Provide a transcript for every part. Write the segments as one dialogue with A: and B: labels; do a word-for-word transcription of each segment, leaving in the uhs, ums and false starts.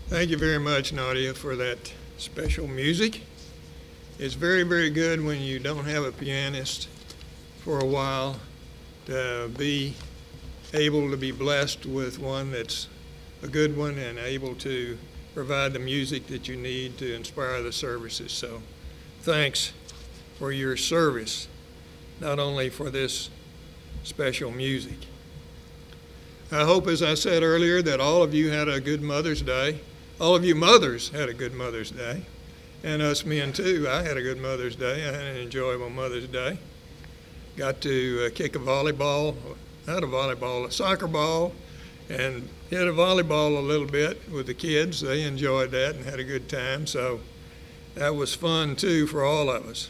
A: Thank you very much, Nadia, for that special music. It's very, very good when you don't have a pianist for a while to be able to be blessed with one that's a good one and able to provide the music that you need to inspire the services. So thanks for your service, not only for this special music. I hope, as I said earlier, that all of you had a good Mother's Day. All of you mothers had a good Mother's Day. And us men, too. I had a good Mother's Day. I had an enjoyable Mother's Day. Got to uh, kick a volleyball, not a volleyball, a soccer ball, and hit a volleyball a little bit with the kids. They enjoyed that and had a good time. So that was fun, too, for all of us.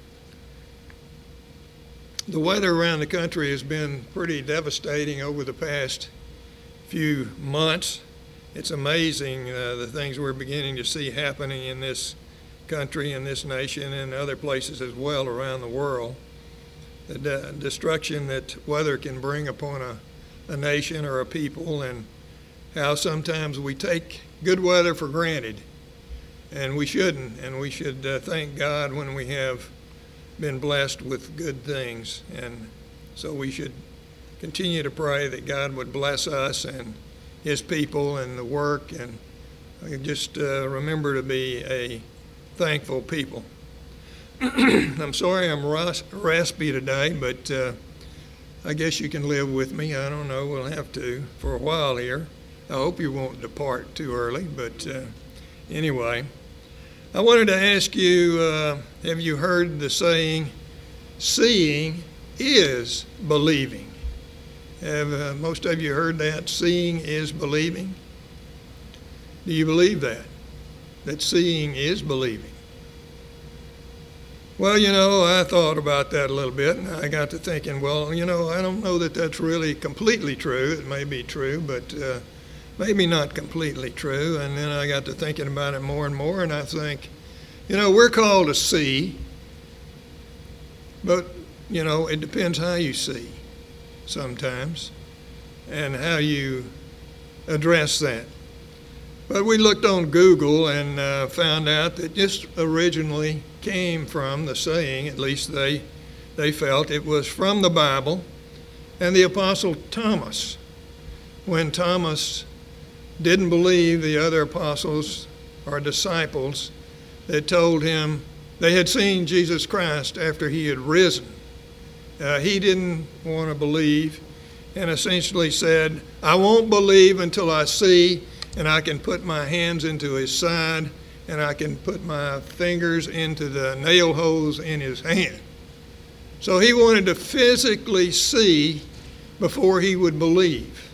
A: The weather around the country has been pretty devastating over the past few months. It's amazing uh, the things we're beginning to see happening in this country, in this nation, and other places as well around the world. The de- destruction that weather can bring upon a, a nation or a people, and how sometimes we take good weather for granted, and we shouldn't, and we should uh, thank God when we have been blessed with good things. And so we should continue to pray that God would bless us and his people and the work, and just uh, remember to be a thankful people. I'm sorry I'm ras- raspy today, but uh, I guess you can live with me. I don't know, we'll have to for a while here. I hope you won't depart too early, but uh, anyway. I wanted to ask you, uh, have you heard the saying, seeing is believing? Have uh, most of you heard that? Seeing is believing? Do you believe that? That seeing is believing? Well, you know, I thought about that a little bit, and I got to thinking, well, you know, I don't know that that's really completely true. It may be true, but uh, maybe not completely true. And then I got to thinking about it more and more, and I think, you know, we're called to see, but, you know, it depends how you see sometimes and how you address that. But we looked on Google and uh, found out that this originally came from the saying, at least they they felt it was from the Bible, and the Apostle Thomas. When Thomas didn't believe the other apostles or disciples that told him they had seen Jesus Christ after he had risen. Uh, he didn't want to believe and essentially said, I won't believe until I see, and I can put my hands into his side, and I can put my fingers into the nail holes in his hand. So he wanted to physically see before he would believe.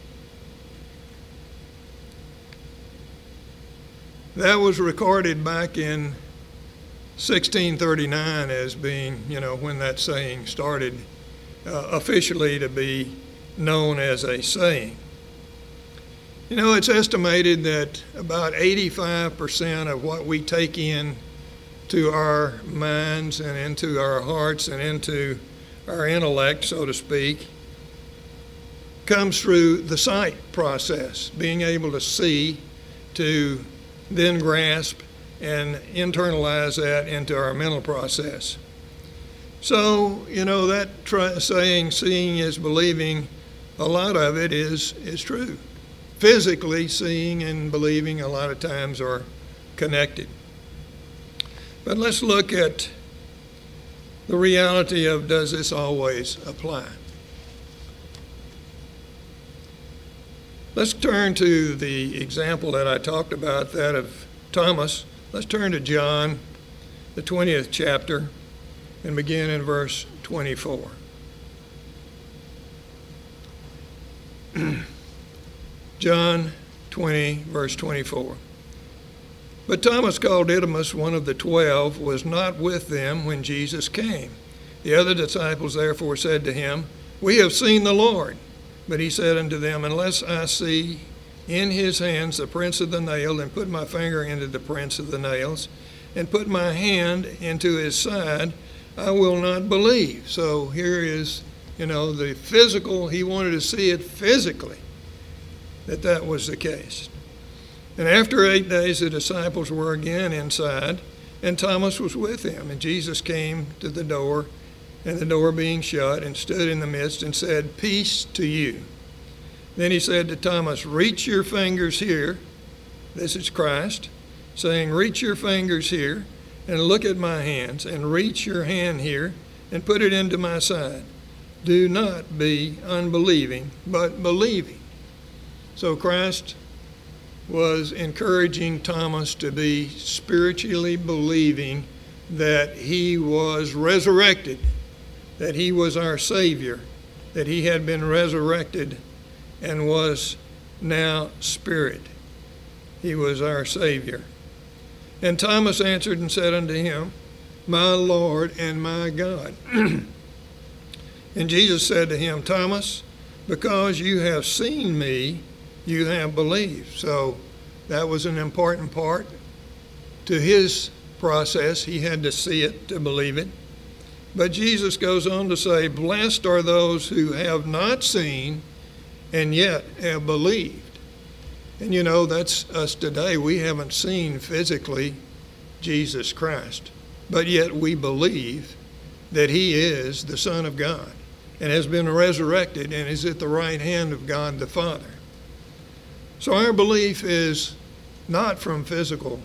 A: That was recorded back in sixteen thirty-nine as being, you know, when that saying started uh, officially to be known as a saying. You know, it's estimated that about eighty-five percent of what we take in to our minds and into our hearts and into our intellect, so to speak, comes through the sight process, being able to see, to then grasp and internalize that into our mental process. So, you know, that tr- saying, seeing is believing, a lot of it is, is true. Physically, seeing and believing a lot of times are connected. But let's look at the reality of, does this always apply? Let's turn to the example that I talked about, that of Thomas. Let's turn to John, the twentieth chapter, and begin in verse twenty-four. John twenty, verse twenty-four. But Thomas, called Didymus, one of the twelve, was not with them when Jesus came. The other disciples therefore said to him, We have seen the Lord. But he said unto them, Unless I see in his hands the prints of the nail, and put my finger into the prints of the nails, and put my hand into his side, I will not believe. So here is, you know, the physical, he wanted to see it physically, that that was the case. And after eight days, the disciples were again inside, and Thomas was with them. And Jesus came to the door, and the door being shut, and stood in the midst and said, "Peace to you." Then he said to Thomas, "Reach your fingers here." This is Christ saying, "Reach your fingers here and look at my hands, and reach your hand here and put it into my side. Do not be unbelieving, but believing." So Christ was encouraging Thomas to be spiritually believing that he was resurrected, that he was our Savior, that he had been resurrected and was now spirit. He was our Savior. And Thomas answered and said unto him, "My Lord and my God." And Jesus said to him, "Thomas, because you have seen me, you have believed." So that was an important part to his process. He had to see it to believe it. But Jesus goes on to say, "Blessed are those who have not seen and yet have believed." And you know, that's us today. We haven't seen physically Jesus Christ, but yet we believe that he is the Son of God and has been resurrected and is at the right hand of God the Father. So our belief is not from physical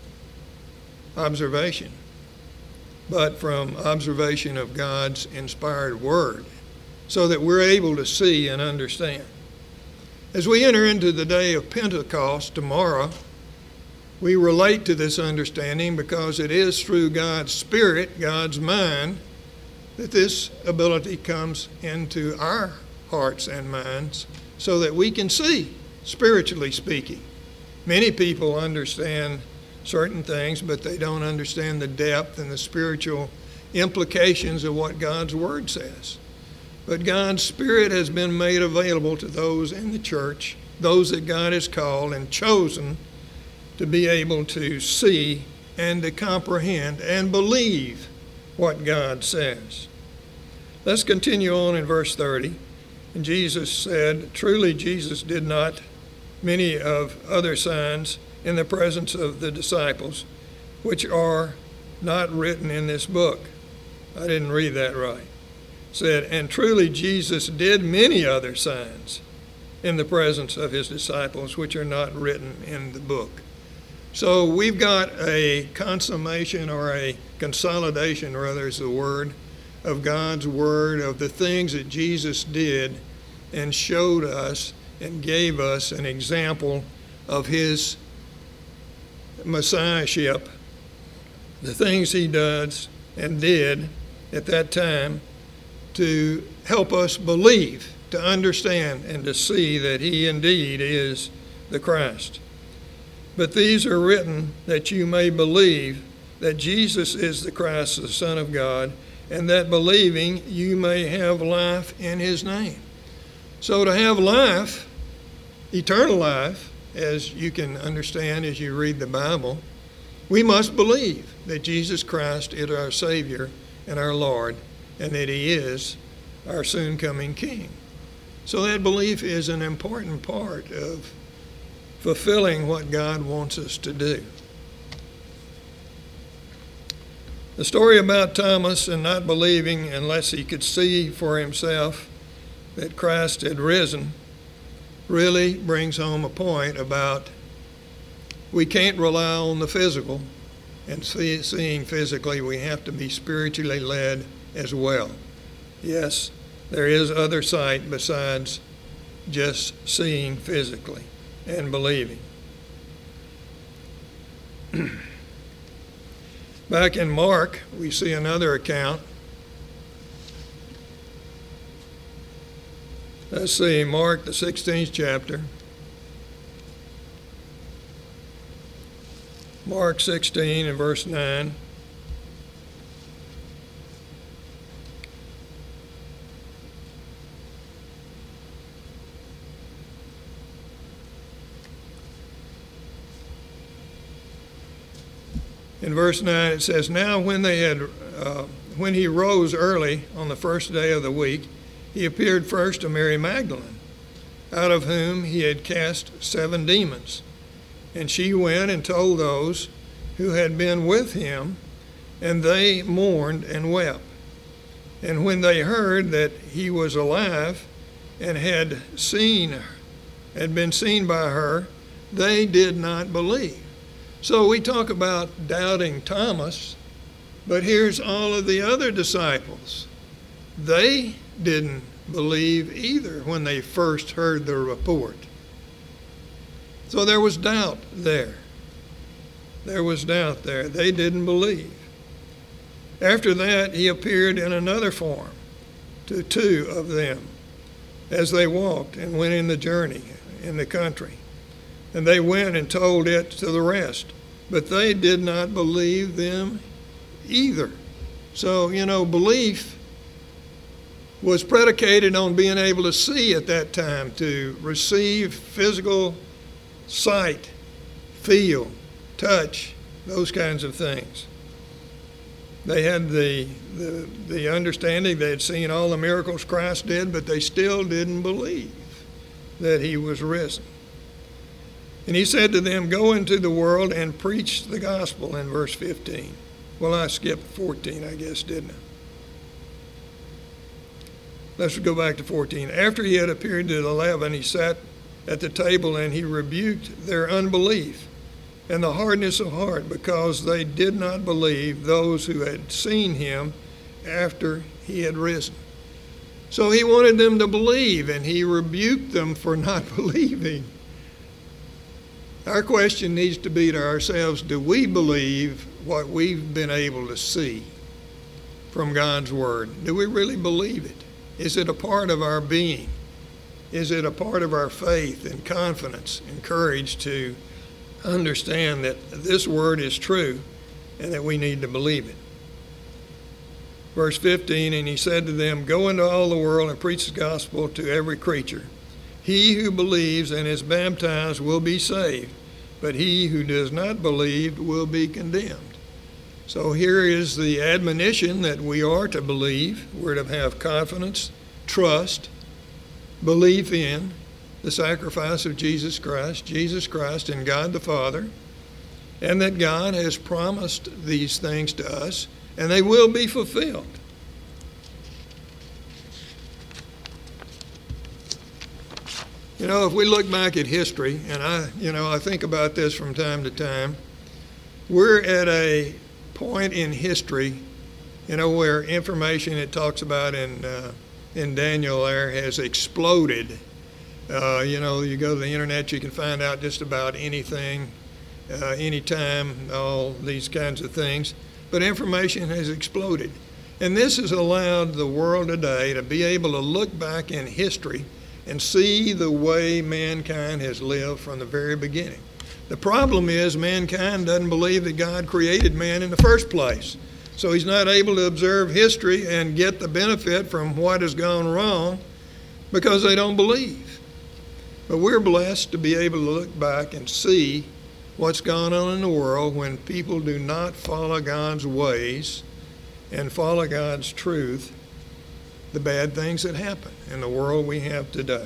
A: observation, but from observation of God's inspired word, so that we're able to see and understand. As we enter into the day of Pentecost tomorrow, we relate to this understanding because it is through God's Spirit, God's mind, that this ability comes into our hearts and minds so that we can see, spiritually speaking. Many people understand certain things, but they don't understand the depth and the spiritual implications of what God's Word says. But God's Spirit has been made available to those in the church, those that God has called and chosen to be able to see and to comprehend and believe what God says. Let's continue on in verse thirty. And Jesus said, "Truly Jesus did not many of other signs in the presence of the disciples, which are not written in this book." I didn't read that right. Said, "And truly Jesus did many other signs in the presence of his disciples, which are not written in the book." So we've got a consummation, or a consolidation rather is the word, of God's word, of the things that Jesus did and showed us and gave us an example of his messiahship, the things he does and did at that time to help us believe, to understand, and to see that he indeed is the Christ. "But these are written that you may believe that Jesus is the Christ, the Son of God, and that believing you may have life in his name." So to have life, eternal life, as you can understand as you read the Bible, we must believe that Jesus Christ is our Savior and our Lord, and that he is our soon-coming King. So that belief is an important part of fulfilling what God wants us to do. The story about Thomas and not believing unless he could see for himself that Christ had risen really brings home a point about we can't rely on the physical and see, seeing physically. We have to be spiritually led as well. Yes, there is other sight besides just seeing physically and believing. Back in Mark, we see another account. Let's see, Mark, the sixteenth chapter. Mark sixteen and verse nine. In verse nine it says, "Now when they had, uh, when he rose early on the first day of the week, he appeared first to Mary Magdalene, out of whom he had cast seven demons. And she went and told those who had been with him, and they mourned and wept. And when they heard that he was alive and had seen, had been seen by her, they did not believe. So we talk about doubting Thomas, but here's all of the other disciples. They didn't believe either when they first heard the report. So there was doubt there. There was doubt there. They didn't believe. After that, he appeared in another form to two of them as they walked and went in the journey in the country. And they went and told it to the rest. But they did not believe them either. So, you know, belief was predicated on being able to see at that time, to receive physical sight, feel, touch, those kinds of things. They had the, the, the understanding, they had seen all the miracles Christ did, but they still didn't believe that he was risen. And he said to them, go into the world and preach the gospel in verse fifteen. Well, I skipped fourteen, I guess, didn't I? Let's go back to fourteen. After he had appeared to the eleven, he sat at the table and he rebuked their unbelief and the hardness of heart, because they did not believe those who had seen him after he had risen. So he wanted them to believe, and he rebuked them for not believing. Our question needs to be to ourselves, do we believe what we've been able to see from God's Word? Do we really believe it? Is it a part of our being? Is it a part of our faith and confidence and courage to understand that this Word is true and that we need to believe it? Verse fifteen, and he said to them, go into all the world and preach the gospel to every creature. He who believes and is baptized will be saved, but he who does not believe will be condemned. So here is the admonition that we are to believe. We're to have confidence, trust, belief in the sacrifice of Jesus Christ, Jesus Christ and God the Father, and that God has promised these things to us, and they will be fulfilled. You know, if we look back at history, and I, you know, I think about this from time to time, we're at a point in history, you know, where information it talks about in uh, in Daniel there has exploded. Uh, you know, you go to the internet, you can find out just about anything, uh, anytime, all these kinds of things. But information has exploded. And this has allowed the world today to be able to look back in history and see the way mankind has lived from the very beginning. The problem is mankind doesn't believe that God created man in the first place. So he's not able to observe history and get the benefit from what has gone wrong because they don't believe. But we're blessed to be able to look back and see what's gone on in the world when people do not follow God's ways and follow God's truth, the bad things that happen in the world we have today.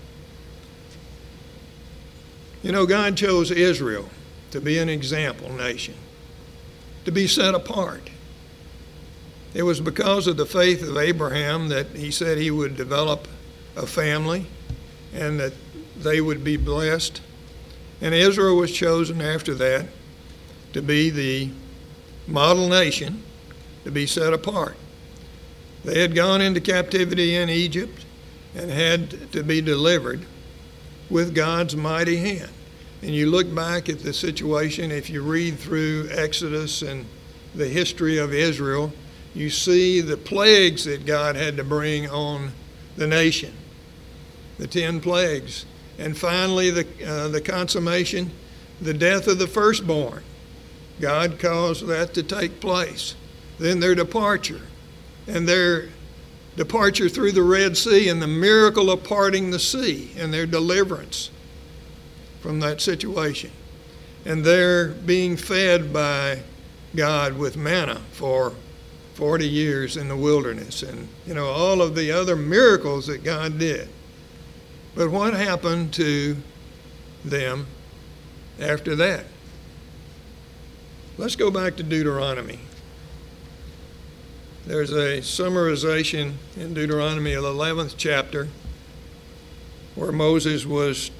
A: You know, God chose Israel to be an example nation, to be set apart. It was because of the faith of Abraham that he said he would develop a family and that they would be blessed. And Israel was chosen after that to be the model nation, to be set apart. They had gone into captivity in Egypt and had to be delivered with God's mighty hand. And you look back at the situation, if you read through Exodus and the history of Israel, you see the plagues that God had to bring on the nation, the ten plagues. And finally, the, uh, the consummation, the death of the firstborn. God caused that to take place. Then their departure, and their departure through the Red Sea, and the miracle of parting the sea, and their deliverance from that situation. And their being fed by God with manna for forty years in the wilderness, and, you know, all of the other miracles that God did. But what happened to them after that. Let's go back to Deuteronomy. There's a summarization in Deuteronomy, the eleventh chapter, where Moses was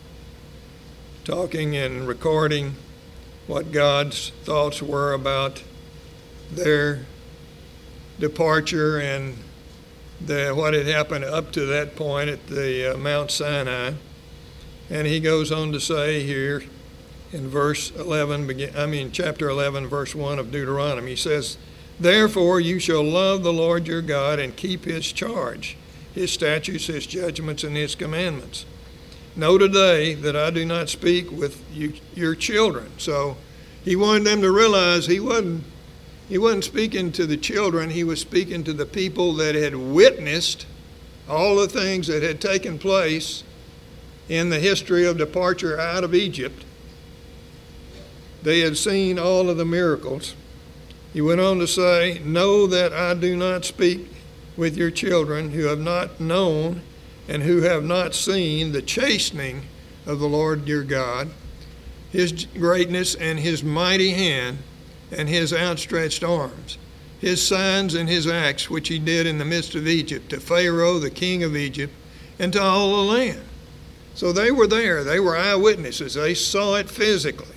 A: talking and recording what God's thoughts were about their departure and the, what had happened up to that point at the uh, Mount Sinai. And he goes on to say here in verse eleven, begin, I mean chapter eleven, verse one of Deuteronomy, he says, "Therefore you shall love the Lord your God and keep his charge, his statutes, his judgments, and his commandments. Know today that I do not speak with you, your children." So he wanted them to realize he wasn't, he wasn't speaking to the children, he was speaking to the people that had witnessed all the things that had taken place in the history of departure out of Egypt. They had seen all of the miracles. He went on to say, "Know that I do not speak with your children who have not known and who have not seen the chastening of the Lord your God, his greatness and his mighty hand and his outstretched arms, his signs and his acts which he did in the midst of Egypt, to Pharaoh the king of Egypt, and to all the land." So they were there. They were eyewitnesses. They saw it physically.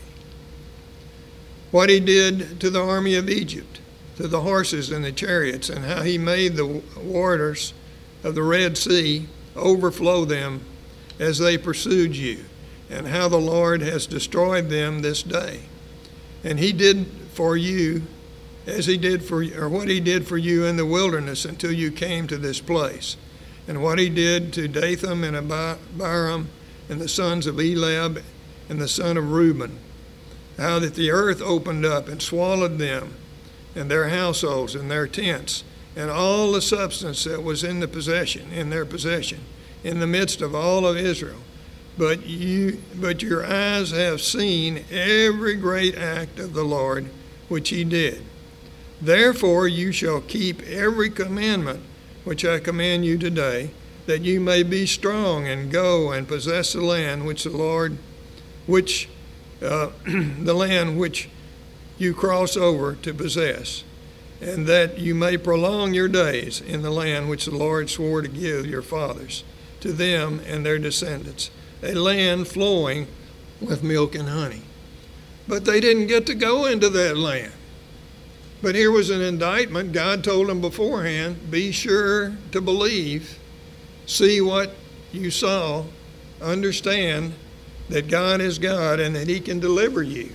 A: What he did to the army of Egypt, to the horses and the chariots, and how he made the waters of the Red Sea overflow them as they pursued you, and how the Lord has destroyed them this day. And he did for you as he did for, or what he did for you in the wilderness until you came to this place, and what he did to Dathan and Abiram and the sons of Eliab and the son of Reuben, how that the earth opened up and swallowed them and their households and their tents and all the substance that was in the possession, in their possession, in the midst of all of Israel. But you, but your eyes have seen every great act of the Lord which he did. Therefore you shall keep every commandment which I command you today, that you may be strong and go and possess the land which the Lord, which uh, the land which you cross over to possess, and that you may prolong your days in the land which the Lord swore to give your fathers, to them and their descendants, a land flowing with milk and honey. But they didn't get to go into that land. But here was an indictment. God told them beforehand, be sure to believe, see what you saw, understand that God is God and that he can deliver you.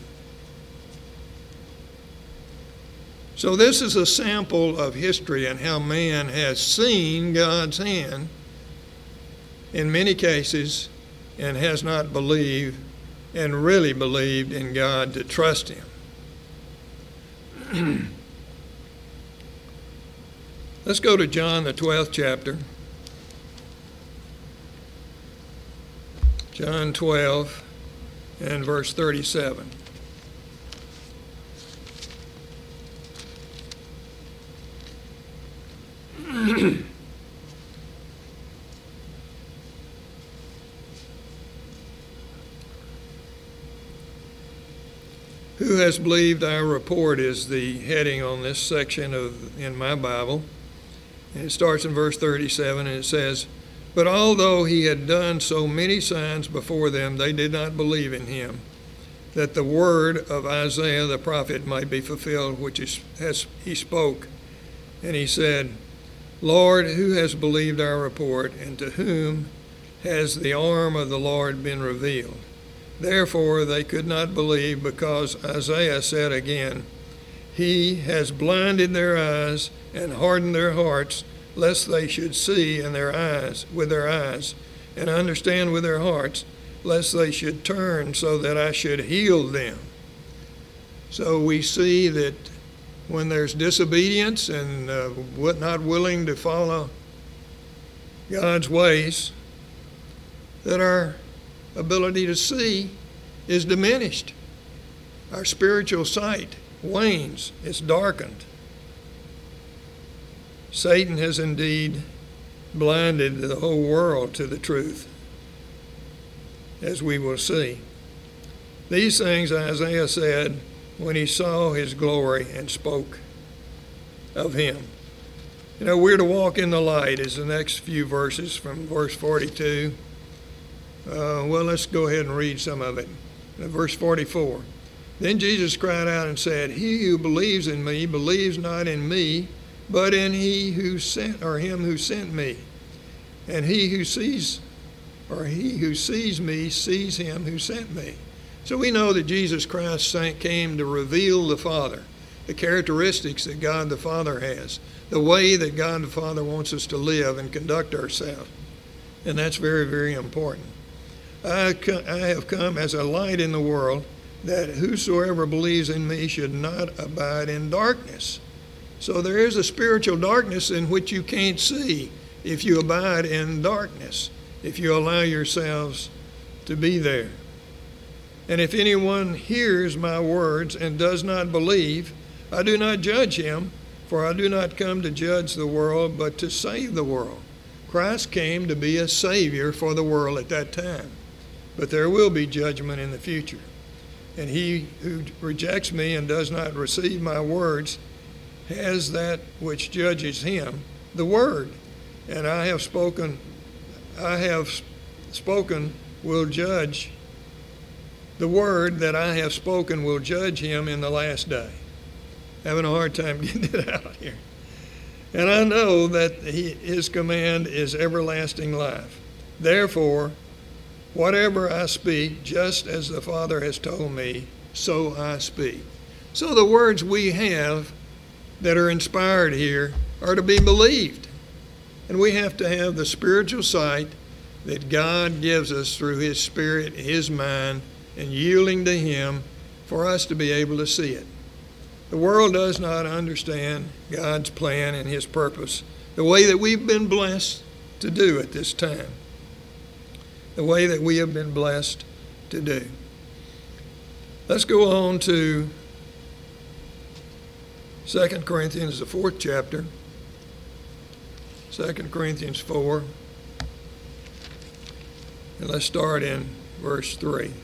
A: So this is a sample of history and how man has seen God's hand in many cases and has not believed and really believed in God to trust him. Let's go to John, the twelfth chapter. John twelve and verse thirty-seven. Who has believed our report is the heading on this section of in my Bible. And it starts in verse thirty-seven, and it says, "But although he had done so many signs before them, they did not believe in him, that the word of Isaiah the prophet might be fulfilled, which is, has, he spoke. And he said, Lord, who has believed our report, and to whom has the arm of the Lord been revealed? Therefore they could not believe, because Isaiah said again, He has blinded their eyes and hardened their hearts, lest they should see in their eyes with their eyes, and understand with their hearts, lest they should turn so that I should heal them." So we see that when there's disobedience and uh, not willing to follow God's ways, that our ability to see is diminished. Our spiritual sight wanes, it's darkened. Satan has indeed blinded the whole world to the truth, as we will see. These things Isaiah said when he saw his glory and spoke of him. You know, we're to walk in the light is the next few verses from verse forty-two. Uh, well, let's go ahead and read some of it. Verse forty-four. Then Jesus cried out and said, He who believes in me believes not in me, but in he who sent, or him who sent me. And he who sees, or he who sees me sees him who sent me. So we know that Jesus Christ came to reveal the Father, the characteristics that God the Father has, the way that God the Father wants us to live and conduct ourselves. And that's very, very important. I have come as a light in the world, that whosoever believes in me should not abide in darkness. So there is a spiritual darkness in which you can't see if you abide in darkness, if you allow yourselves to be there. And if anyone hears my words and does not believe, I do not judge him, for I do not come to judge the world, but to save the world. Christ came to be a savior for the world at that time. But there will be judgment in the future. And he who rejects me and does not receive my words has that which judges him, the word. And I have spoken, I have spoken will judge, the word that I have spoken will judge him in the last day. Having a hard time getting it out here. And I know that he, his command is everlasting life. Therefore, whatever I speak, just as the Father has told me, so I speak. So the words we have that are inspired here are to be believed. And we have to have the spiritual sight that God gives us through his Spirit, his mind, and yielding to him for us to be able to see it. The world does not understand God's plan and his purpose the way that we've been blessed to do at this time. The way that we have been blessed to do. Let's go on to Second Corinthians, the fourth chapter. Second Corinthians four. And let's start in verse three.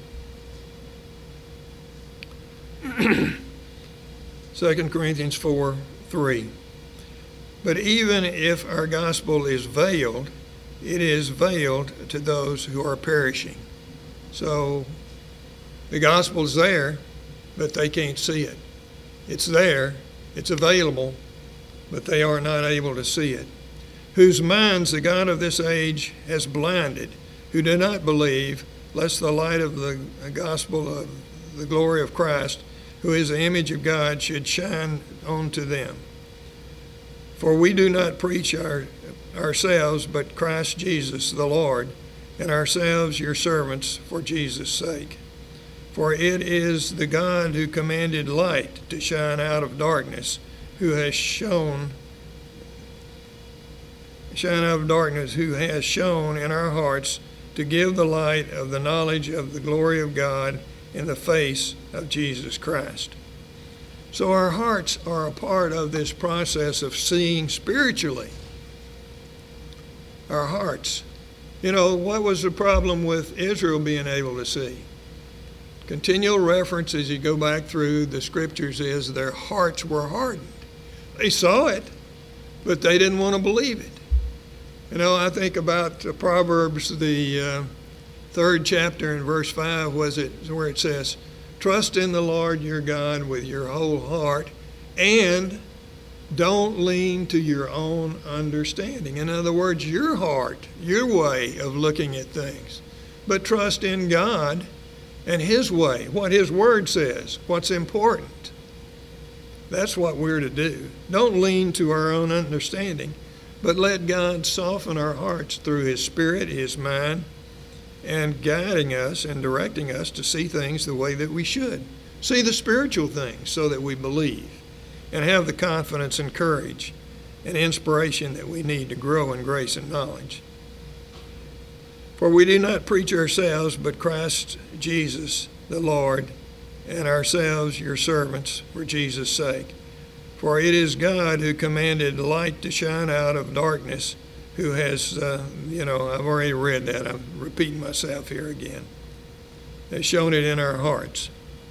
A: Second Corinthians four, three. But even if our gospel is veiled, it is veiled to those who are perishing. So the gospel's there, but they can't see it. It's there, it's available, but they are not able to see it. Whose minds the God of this age has blinded, who do not believe, lest the light of the gospel of the glory of Christ, who is the image of God, should shine onto them. For we do not preach our ourselves, but Christ Jesus the Lord, and ourselves your servants for Jesus' sake. For it is the God who commanded light to shine out of darkness, who has shown, shine out of darkness, who has shown in our hearts to give the light of the knowledge of the glory of God in the face of Jesus Christ. So our hearts are a part of this process of seeing spiritually. Our hearts. You know, what was the problem with Israel being able to see? Continual reference as you go back through the scriptures is their hearts were hardened. They saw it, but they didn't want to believe it. You know, I think about the Proverbs, the uh, third chapter in verse five, was it where it says, trust in the Lord your God with your whole heart, and don't lean to your own understanding. In other words, your heart, your way of looking at things. But trust in God and his way, what his word says, what's important. That's what we're to do. Don't lean to our own understanding, but let God soften our hearts through his Spirit, his mind, and guiding us and directing us to see things the way that we should. See the spiritual things so that we believe and have the confidence and courage and inspiration that we need to grow in grace and knowledge. For we do not preach ourselves, but Christ Jesus the Lord, and ourselves your servants for Jesus' sake. For it is God who commanded light to shine out of darkness, who has, uh, you know, I've already read that. I'm repeating myself here again. has shown it in our hearts.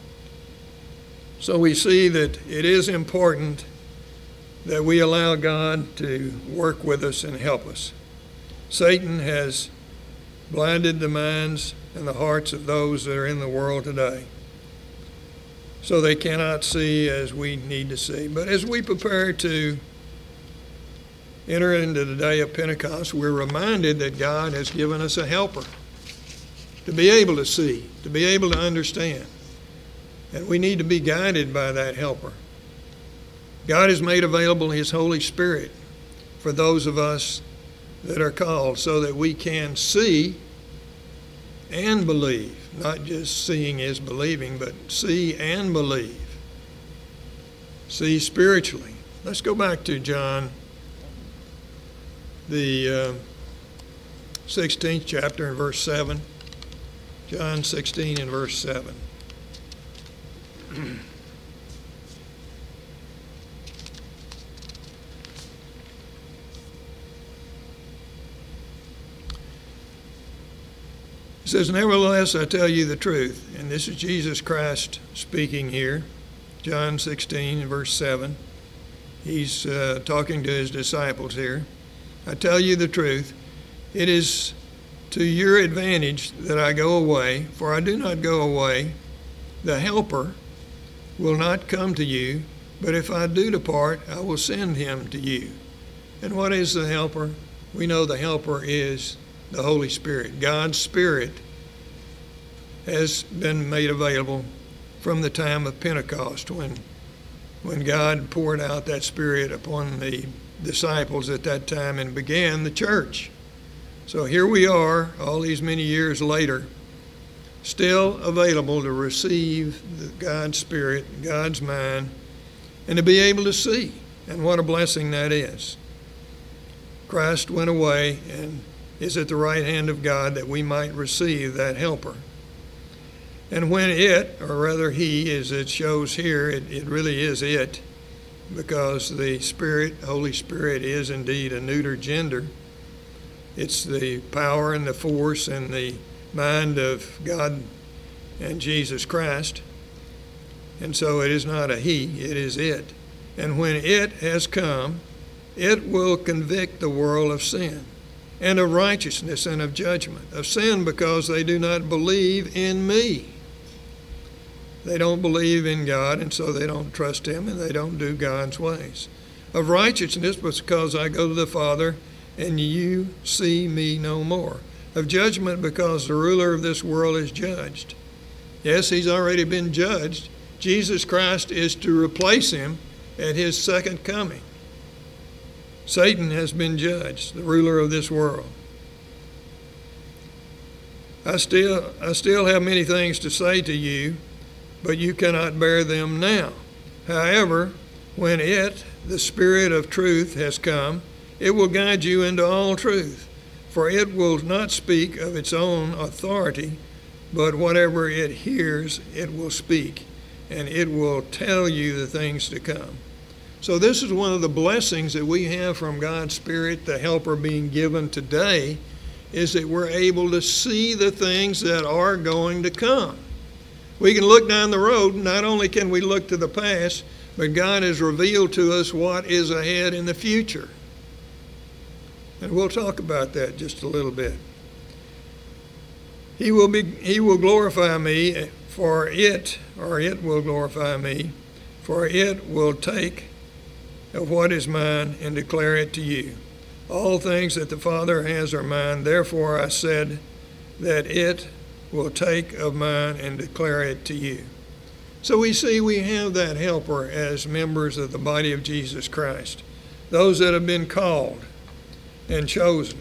A: So we see that it is important that we allow God to work with us and help us. Satan has blinded the minds and the hearts of those that are in the world today, so they cannot see as we need to see. But as we prepare to enter into the day of Pentecost, we're reminded that God has given us a helper to be able to see, to be able to understand. And we need to be guided by that helper. God has made available His Holy Spirit for those of us that are called, so that we can see and believe. Not just seeing is believing, but see and believe. See spiritually. Let's go back to John, the uh, sixteenth chapter and verse seven. John sixteen and verse seven. It says, "Nevertheless, I tell you the truth," and this is Jesus Christ speaking here, John sixteen and verse seven. He's uh, talking to his disciples here. "I tell you the truth, it is to your advantage that I go away, for I do not go away. The Helper will not come to you, but if I do depart, I will send him to you." And what is the Helper? We know the Helper is the Holy Spirit. God's Spirit has been made available from the time of Pentecost, when when God poured out that Spirit upon the disciples at that time and began the church. So here we are, all these many years later, still available to receive the God's Spirit, God's mind, and to be able to see. And what a blessing that is. Christ went away and is at the right hand of God that we might receive that helper. And when it, or rather he, as it shows here, it, it really is it, because the Spirit, Holy Spirit, is indeed a neuter gender. It's the power and the force and the mind of God and Jesus Christ. And so it is not a he, it is it. And when it has come, it will convict the world of sin, and of righteousness, and of judgment. Of sin, because they do not believe in me. They don't believe in God, and so they don't trust him, and they don't do God's ways. Of righteousness, because I go to the Father, and you see me no more. Of judgment, because the ruler of this world is judged. Yes, he's already been judged. Jesus Christ is to replace him at his second coming. Satan has been judged, the ruler of this world. I still, I still have many things to say to you, but you cannot bear them now. However, when it, the Spirit of truth, has come, it will guide you into all truth. For it will not speak of its own authority, but whatever it hears, it will speak, and it will tell you the things to come. So this is one of the blessings that we have from God's Spirit, the helper being given today, is that we're able to see the things that are going to come. We can look down the road. Not only can we look to the past, but God has revealed to us what is ahead in the future. And we'll talk about that just a little bit. He will be, he will glorify me, for it, or it will glorify me, for it will take of what is mine and declare it to you. All things that the Father has are mine. Therefore I said that it will take of mine and declare it to you. So we see we have that helper as members of the body of Jesus Christ, those that have been called and chosen.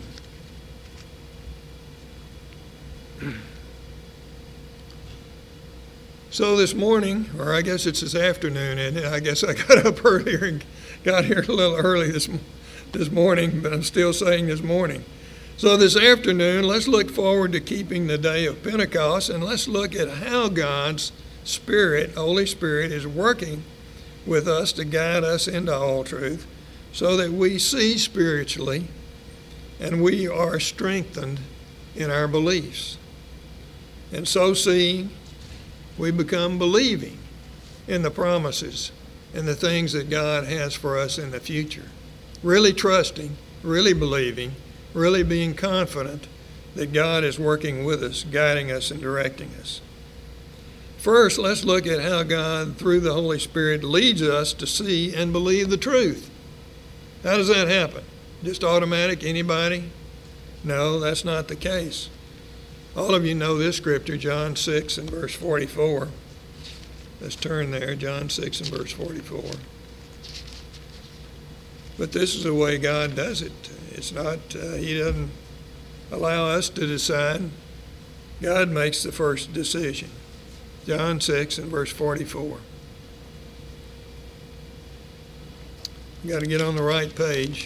A: So this morning, or I guess it's this afternoon, and I guess I got up earlier and got here a little early this this morning, but I'm still saying this morning. So this afternoon, let's look forward to keeping the day of Pentecost, and let's look at how God's Spirit, Holy Spirit, is working with us to guide us into all truth, so that we see spiritually and we are strengthened in our beliefs. And so seeing, we become believing in the promises and the things that God has for us in the future. Really trusting, really believing, really being confident that God is working with us, guiding us and directing us. First, let's look at how God, through the Holy Spirit, leads us to see and believe the truth. How does that happen? Just automatic, anybody? No, that's not the case. All of you know this scripture, John six and verse forty-four. Let's turn there, John six and verse forty-four. But this is the way God does it. It's not, uh, he doesn't allow us to decide. God makes the first decision. John six and verse forty-four. You got to get on the right page.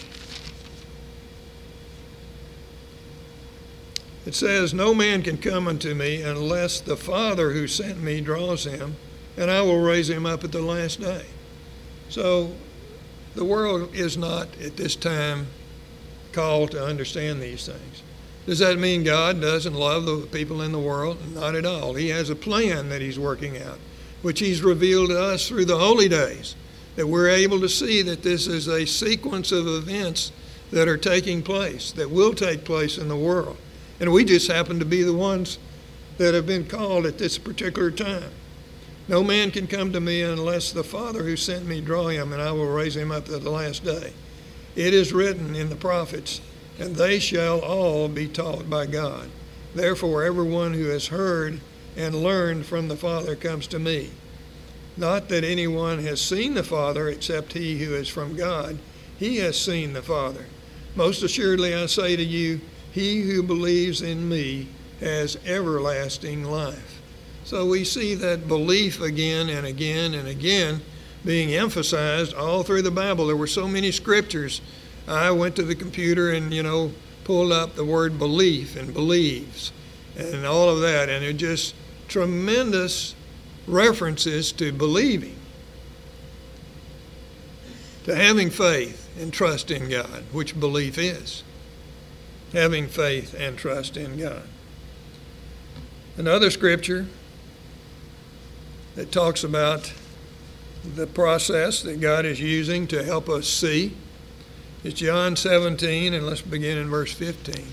A: It says, "No man can come unto me unless the Father who sent me draws him, and I will raise him up at the last day." So the world is not at this time called to understand these things. Does that mean God doesn't love the people in the world? Not at all. He has a plan that he's working out, which he's revealed to us through the holy days, that we're able to see that this is a sequence of events that are taking place, that will take place in the world. And we just happen to be the ones that have been called at this particular time. No man can come to me unless the Father who sent me draw him, and I will raise him up at the last day. It is written in the prophets, and they shall all be taught by God. Therefore, everyone who has heard and learned from the Father comes to me. Not that anyone has seen the Father except he who is from God. He has seen the Father. Most assuredly I say to you, he who believes in me has everlasting life. So we see that belief again and again and again being emphasized all through the Bible. There were so many scriptures. I went to the computer and, you know, pulled up the word belief and believes and all of that. And it just tremendous references to believing, to having faith and trust in God, which belief is. Having faith and trust in God. Another scripture that talks about the process that God is using to help us see is John seventeen, and let's begin in verse fifteen.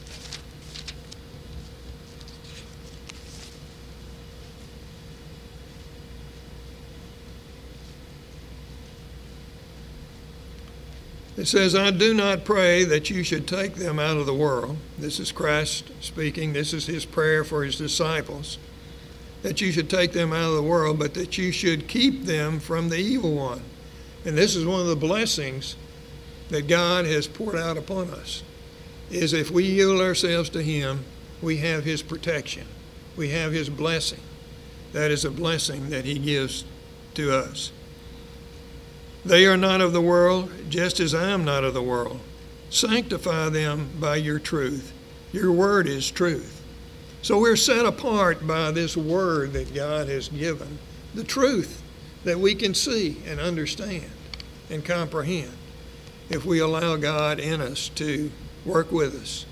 A: It says, "I do not pray that you should take them out of the world." This is Christ speaking. This is his prayer for his disciples. "That you should take them out of the world, but that you should keep them from the evil one." And this is one of the blessings that God has poured out upon us, is if we yield ourselves to him, we have his protection. We have his blessing. That is a blessing that he gives to us. "They are not of the world, just as I am not of the world. Sanctify them by your truth. Your word is truth." So we're set apart by this word that God has given, the truth that we can see and understand and comprehend if we allow God in us to work with us.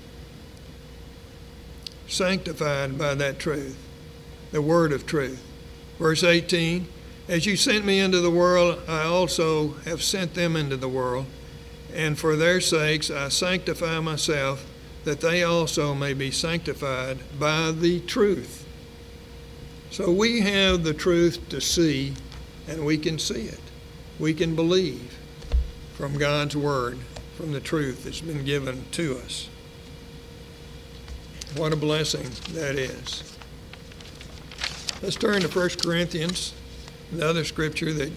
A: Sanctified by that truth, the word of truth. Verse eighteen, "As you sent me into the world, I also have sent them into the world, and for their sakes I sanctify myself, that they also may be sanctified by the truth." So we have the truth to see, and we can see it. We can believe from God's word, from the truth that's been given to us. What a blessing that is. Let's turn to First Corinthians. Another scripture that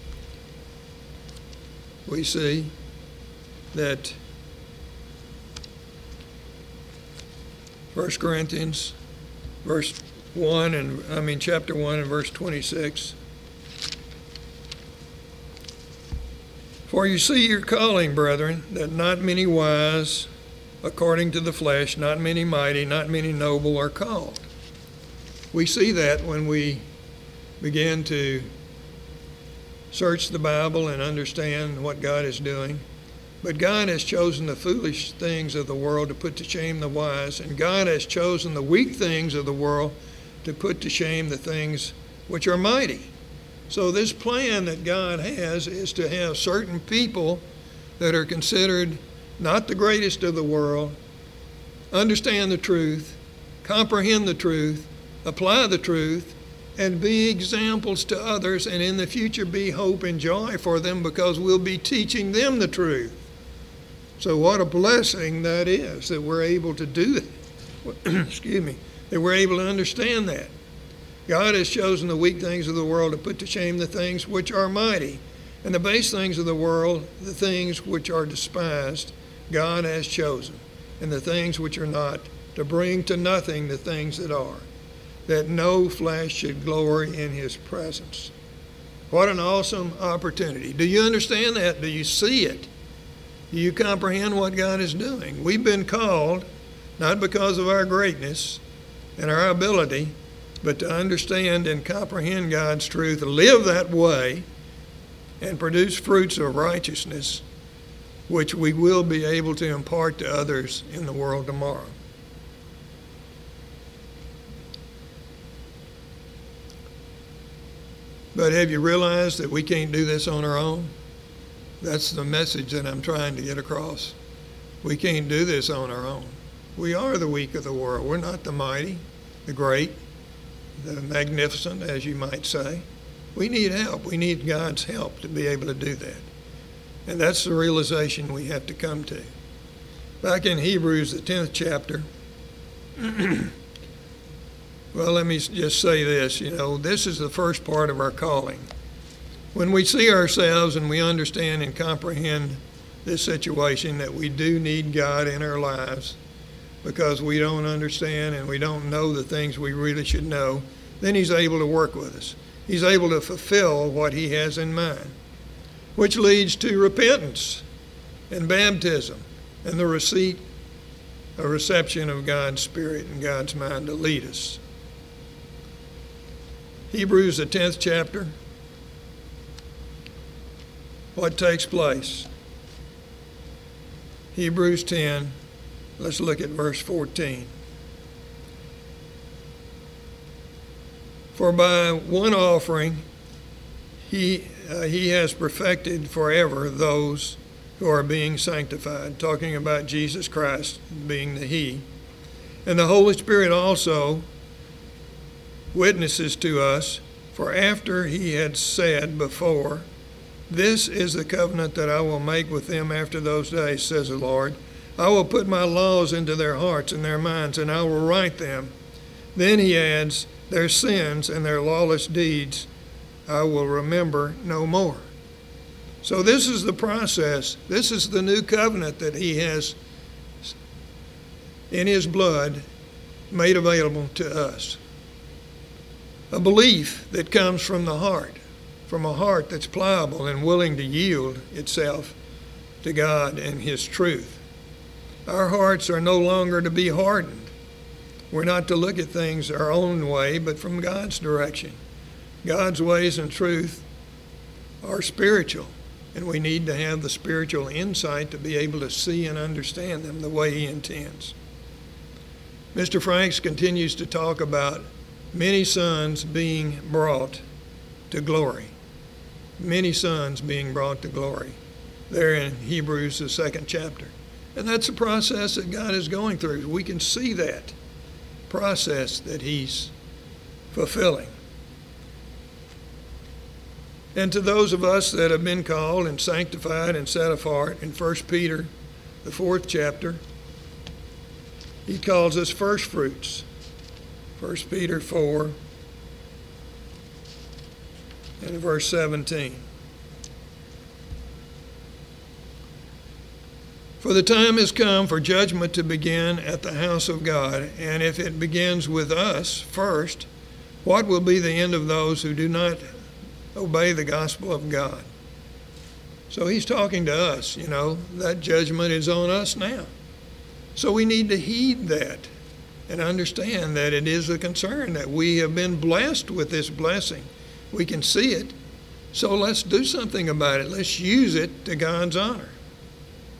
A: we see that First Corinthians verse one and I mean chapter one and verse twenty-six. "For you see your calling, brethren, that not many wise according to the flesh, not many mighty, not many noble are called." We see that when we begin to search the Bible and understand what God is doing, But God has chosen the foolish things of the world to put to shame the wise, and God has chosen the weak things of the world to put to shame the things which are mighty. So this plan that God has is to have certain people that are considered not the greatest of the world understand the truth, comprehend the truth, apply the truth, and be examples to others, and in the future be hope and joy for them, because we'll be teaching them the truth. So what a blessing that is, that we're able to do that. Excuse me, that we're able to understand that. God has chosen the weak things of the world to put to shame the things which are mighty, and the base things of the world, the things which are despised, God has chosen, and the things which are not, to bring to nothing the things that are, that no flesh should glory in his presence. What an awesome opportunity. Do you understand that? Do you see it? Do you comprehend what God is doing? We've been called, not because of our greatness and our ability, but to understand and comprehend God's truth, live that way, and produce fruits of righteousness, which we will be able to impart to others in the world tomorrow. But have you realized that we can't do this on our own? That's the message that I'm trying to get across. We can't do this on our own. We are the weak of the world. We're not the mighty, the great, the magnificent, as you might say. We need help. We need God's help to be able to do that. And that's the realization we have to come to. Back in Hebrews, the tenth chapter, well, let me just say this. You know, this is the first part of our calling. When we see ourselves and we understand and comprehend this situation, that we do need God in our lives because we don't understand and we don't know the things we really should know, then he's able to work with us. He's able to fulfill what he has in mind, which leads to repentance and baptism and the receipt, a reception of God's Spirit and God's mind to lead us. Hebrews, the tenth chapter. What takes place? Hebrews ten, let's look at verse fourteen. For by one offering he, uh, he has perfected forever those who are being sanctified, talking about Jesus Christ being the He. And the Holy Spirit also witnesses to us, for after he had said before, this is the covenant that I will make with them after those days, says the Lord. I will put my laws into their hearts and their minds, and I will write them. Then he adds, their sins and their lawless deeds I will remember no more. So this is the process. This is the new covenant that he has in his blood made available to us. A belief that comes from the heart, from a heart that's pliable and willing to yield itself to God and his truth. Our hearts are no longer to be hardened. We're not to look at things our own way, but from God's direction. God's ways and truth are spiritual, and we need to have the spiritual insight to be able to see and understand them the way he intends. Mister Franks continues to talk about many sons being brought to glory. Many sons being brought to glory. There in Hebrews, the second chapter. And that's the process that God is going through. We can see that process that he's fulfilling. And to those of us that have been called and sanctified and set apart, in First Peter, the fourth chapter, he calls us first fruits. First Peter four and verse seventeen. For the time has come for judgment to begin at the house of God, and if it begins with us first, what will be the end of those who do not obey the gospel of God? So he's talking to us, you know, that judgment is on us now. So we need to heed that and understand that it is a concern, that we have been blessed with this blessing. We can see it, so let's do something about it. Let's use it to God's honor.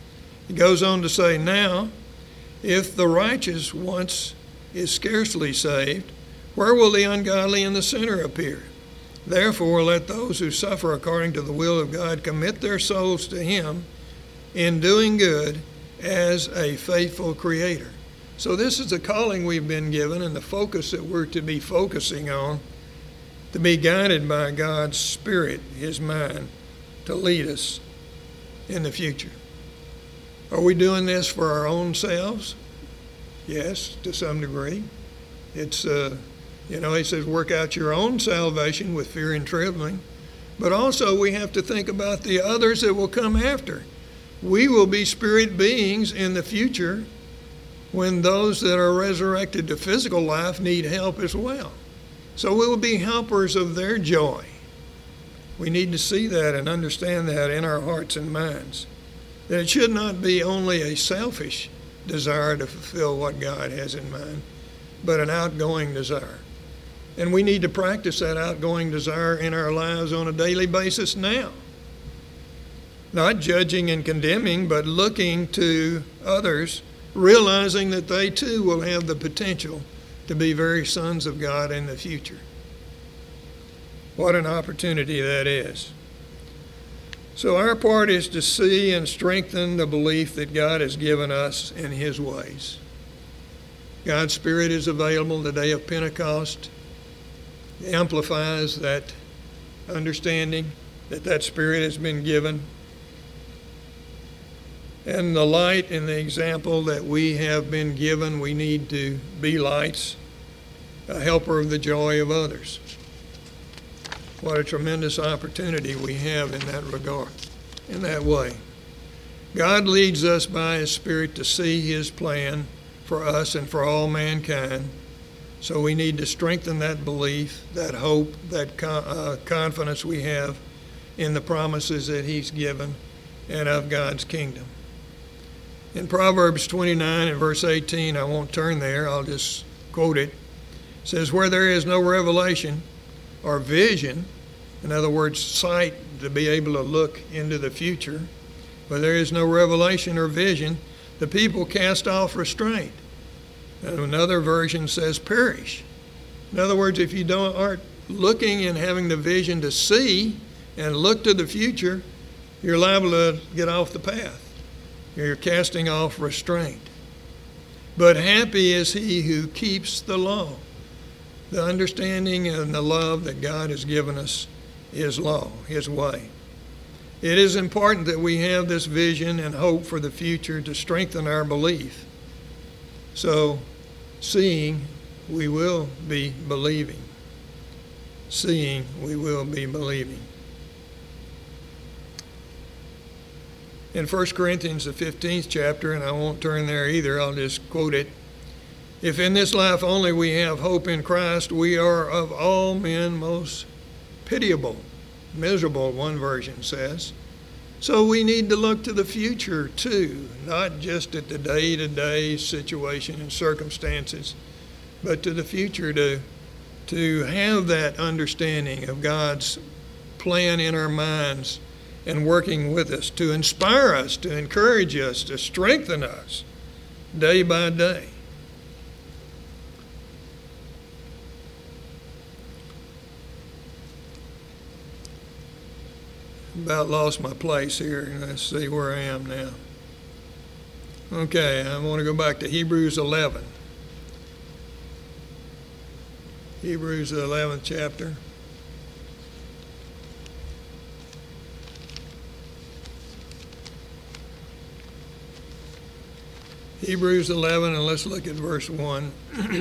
A: He goes on to say, now, if the righteous once is scarcely saved, where will the ungodly and the sinner appear? Therefore, let those who suffer according to the will of God commit their souls to him in doing good as a faithful creator. So this is the calling we've been given and the focus that we're to be focusing on, to be guided by God's Spirit, his mind, to lead us in the future. Are we doing this for our own selves? Yes, to some degree. It's, uh, you know, he says, work out your own salvation with fear and trembling. But also we have to think about the others that will come after. We will be spirit beings in the future when those that are resurrected to physical life need help as well. So we will be helpers of their joy. We need to see that and understand that in our hearts and minds. That it should not be only a selfish desire to fulfill what God has in mind, but an outgoing desire. And we need to practice that outgoing desire in our lives on a daily basis now. Not judging and condemning, but looking to others, realizing that they too will have the potential to be very sons of God in the future. What an opportunity that is. So our part is to see and strengthen the belief that God has given us in his ways. God's Spirit is available the day of Pentecost. It amplifies that understanding that that Spirit has been given. And the light and the example that we have been given, we need to be lights, a helper of the joy of others. What a tremendous opportunity we have in that regard, in that way. God leads us by his Spirit to see his plan for us and for all mankind. So we need to strengthen that belief, that hope, that con- uh, confidence we have in the promises that he's given and of God's kingdom. In Proverbs twenty-nine and verse eighteen, I won't turn there, I'll just quote it. It says, where there is no revelation or vision, in other words, sight to be able to look into the future, where there is no revelation or vision, the people cast off restraint. And another version says perish. In other words, if you don't aren't looking and having the vision to see and look to the future, you're liable to get off the path. You're casting off restraint. But happy is he who keeps the law. The understanding and the love that God has given us is law, his way. It is important that we have this vision and hope for the future to strengthen our belief. So, seeing, we will be believing. Seeing, we will be believing. In First Corinthians, the fifteenth chapter, and I won't turn there either, I'll just quote it. If in this life only we have hope in Christ, we are of all men most pitiable, miserable, one version says. So we need to look to the future too, not just at the day-to-day situation and circumstances, but to the future to, to have that understanding of God's plan in our minds and working with us, to inspire us, to encourage us, to strengthen us day by day. About lost my place here. Let's see where I am now. Okay, I want to go back to Hebrews eleven. Hebrews, the eleventh chapter. Hebrews eleven, and let's look at verse one.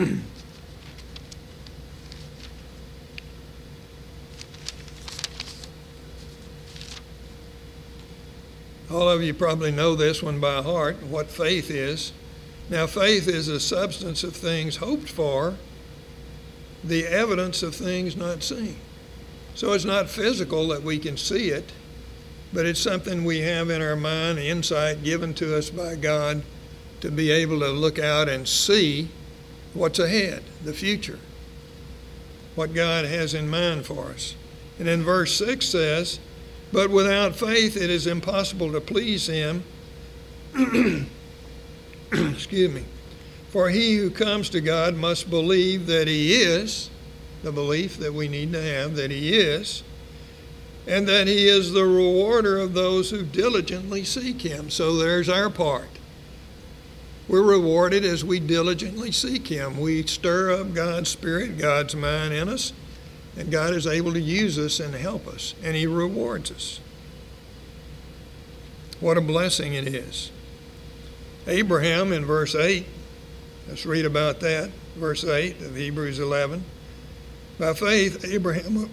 A: All of you probably know this one by heart, what faith is. Now, faith is a substance of things hoped for, the evidence of things not seen. So it's not physical that we can see it, but it's something we have in our mind, insight given to us by God to be able to look out and see what's ahead, the future, what God has in mind for us. And then verse six says, but without faith it is impossible to please him, Excuse me. For he who comes to God must believe that he is, the belief that we need to have, that he is, and that he is the rewarder of those who diligently seek him. So there's our part. We're rewarded as we diligently seek him. We stir up God's Spirit, God's mind in us, and God is able to use us and help us, and he rewards us. What a blessing it is. Abraham in verse eight, let's read about that, verse eight of Hebrews eleven. By faith, Abraham,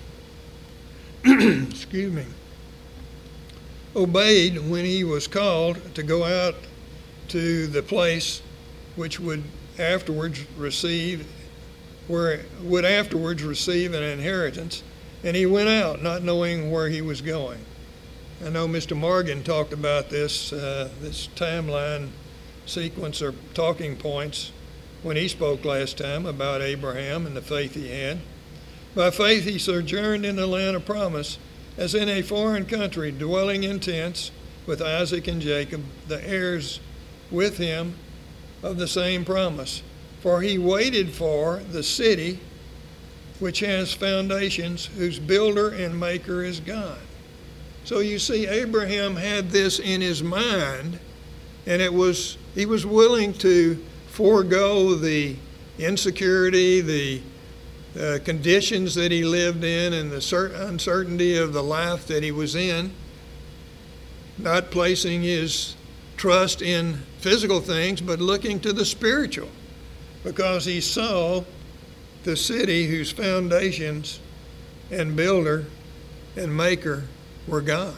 A: excuse me, obeyed when he was called to go out to the place which would afterwards receive, where would afterwards receive an inheritance, and he went out not knowing where he was going. I know Mister Morgan talked about this, uh, this timeline sequence or talking points when he spoke last time about Abraham and the faith he had. By faith he sojourned in the land of promise, as in a foreign country, dwelling in tents with Isaac and Jacob, the heirs with him of the same promise. For he waited for the city which has foundations, whose builder and maker is God. So you see, Abraham had this in his mind, and it was he was willing to forego the insecurity, the uh, conditions that he lived in, and the cer- uncertainty of the life that he was in, not placing his trust in physical things, but looking to the spiritual, because he saw the city whose foundations and builder and maker were God.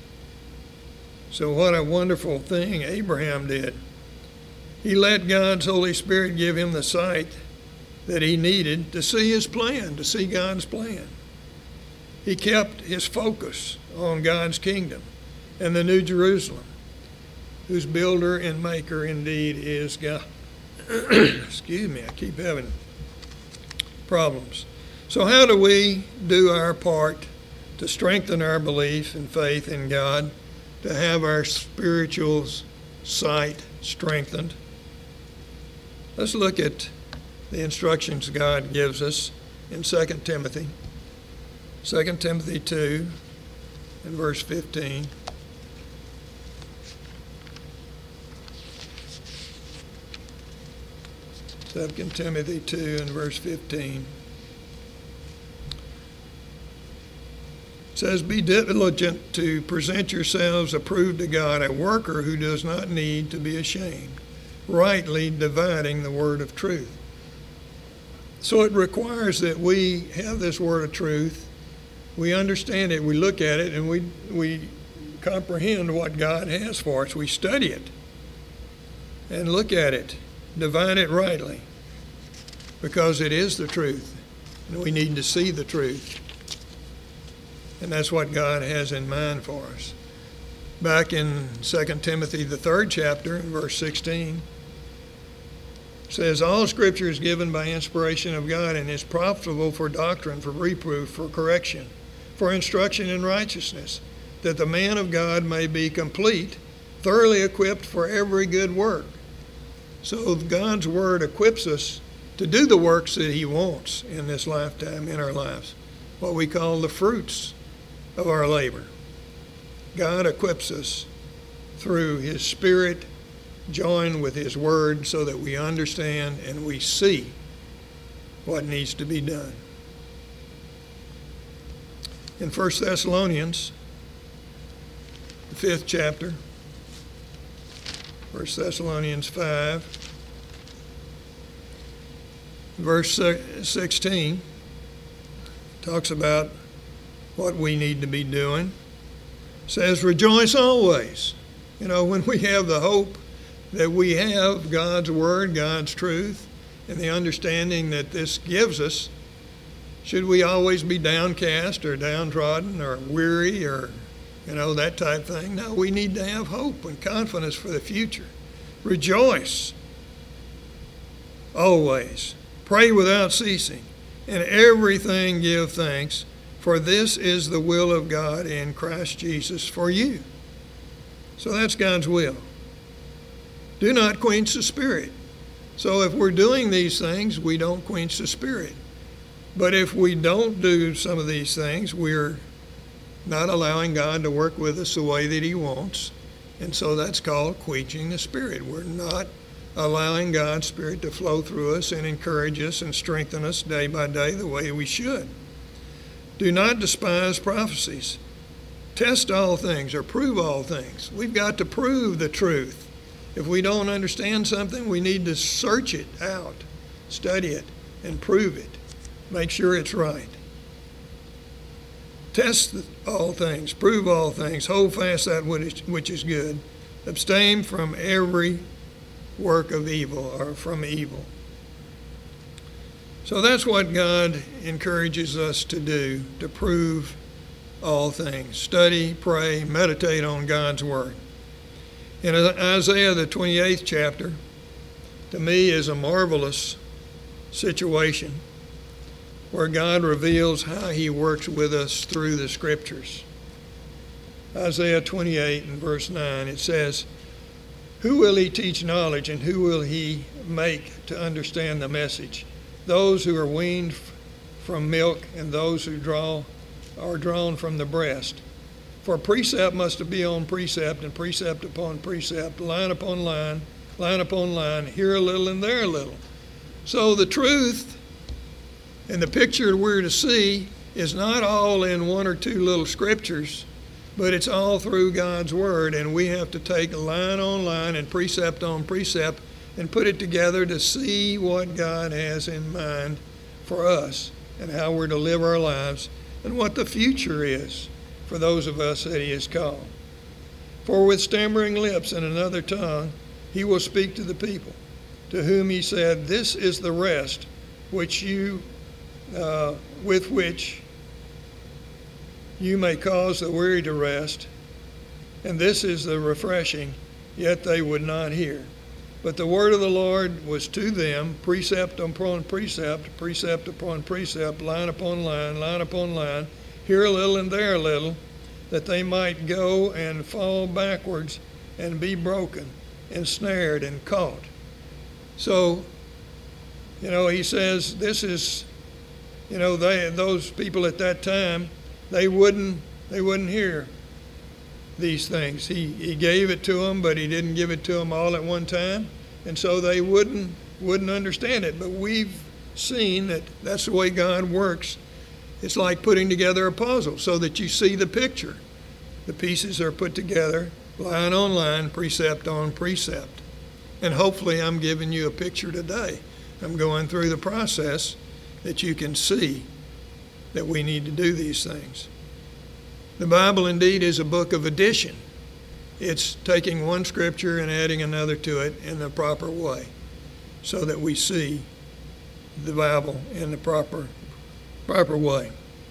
A: So what a wonderful thing Abraham did. He let God's Holy Spirit give him the sight that he needed to see his plan, to see God's plan. He kept his focus on God's kingdom and the New Jerusalem, whose builder and maker indeed is God. Excuse me, I keep having problems. So how do we do our part to strengthen our belief and faith in God, to have our spiritual sight strengthened? Let's look at the instructions God gives us in Second Timothy. Second Timothy two and verse fifteen. Second Timothy two and verse fifteen. It says, "Be diligent to present yourselves approved to God, a worker who does not need to be ashamed, rightly dividing the word of truth." So it requires that we have this word of truth, we understand it, we look at it, and we we comprehend what God has for us. We study it and look at it, divide it rightly, because it is the truth, and we need to see the truth. And that's what God has in mind for us. Back in Second Timothy, the third chapter, in verse sixteen, says, "All Scripture is given by inspiration of God and is profitable for doctrine, for reproof, for correction, for instruction in righteousness, that the man of God may be complete, thoroughly equipped for every good work." So God's Word equips us to do the works that He wants in this lifetime, in our lives, what we call the fruits of our labor. God equips us through His Spirit, joined with His Word, so that we understand and we see what needs to be done. In First Thessalonians, the fifth chapter, First Thessalonians five, verse sixteen, talks about what we need to be doing. It says, "Rejoice always." You know, when we have the hope that we have God's Word, God's truth, and the understanding that this gives us, should we always be downcast or downtrodden or weary or, you know, that type of thing? No, we need to have hope and confidence for the future. Rejoice always. Pray without ceasing. In everything give thanks, for this is the will of God in Christ Jesus for you. So that's God's will. Do not quench the Spirit. So if we're doing these things, we don't quench the Spirit. But if we don't do some of these things, we're not allowing God to work with us the way that he wants. And so that's called quenching the Spirit. We're not allowing God's Spirit to flow through us and encourage us and strengthen us day by day the way we should. Do not despise prophecies. Test all things or prove all things. We've got to prove the truth. If we don't understand something, we need to search it out, study it, and prove it. Make sure it's right. Test all things, prove all things, hold fast that which is good. Abstain from every work of evil or from evil. So that's what God encourages us to do, to prove all things. Study, pray, meditate on God's Word. In Isaiah, the twenty-eighth chapter, to me is a marvelous situation where God reveals how he works with us through the Scriptures. Isaiah twenty-eight and verse nine, it says, "Who will he teach knowledge, and who will he make to understand the message? Those who are weaned from milk, and those who draw are drawn from the breast. For precept must be on precept, and precept upon precept, line upon line, line upon line, here a little and there a little." So the truth and the picture we're to see is not all in one or two little scriptures, but it's all through God's Word, and we have to take line on line and precept on precept and put it together to see what God has in mind for us and how we're to live our lives and what the future is for those of us that he has called. For with stammering lips and another tongue he will speak to the people, to whom he said, "This is the rest which you Uh, with which you may cause the weary to rest, and this is the refreshing," yet they would not hear. But the word of the Lord was to them, precept upon precept, precept upon precept, line upon line, line upon line, here a little and there a little, that they might go and fall backwards and be broken, ensnared and caught. So, you know, he says this is, you know, they those people at that time, they wouldn't they wouldn't hear these things. He he gave it to them, but he didn't give it to them all at one time, and so they wouldn't wouldn't understand it. But we've seen that that's the way God works. It's like putting together a puzzle so that you see the picture. The pieces are put together, line on line, precept on precept. And hopefully I'm giving you a picture today. I'm going through the process that you can see that we need to do these things. The Bible indeed is a book of addition. It's taking one scripture and adding another to it in the proper way so that we see the Bible in the proper proper way.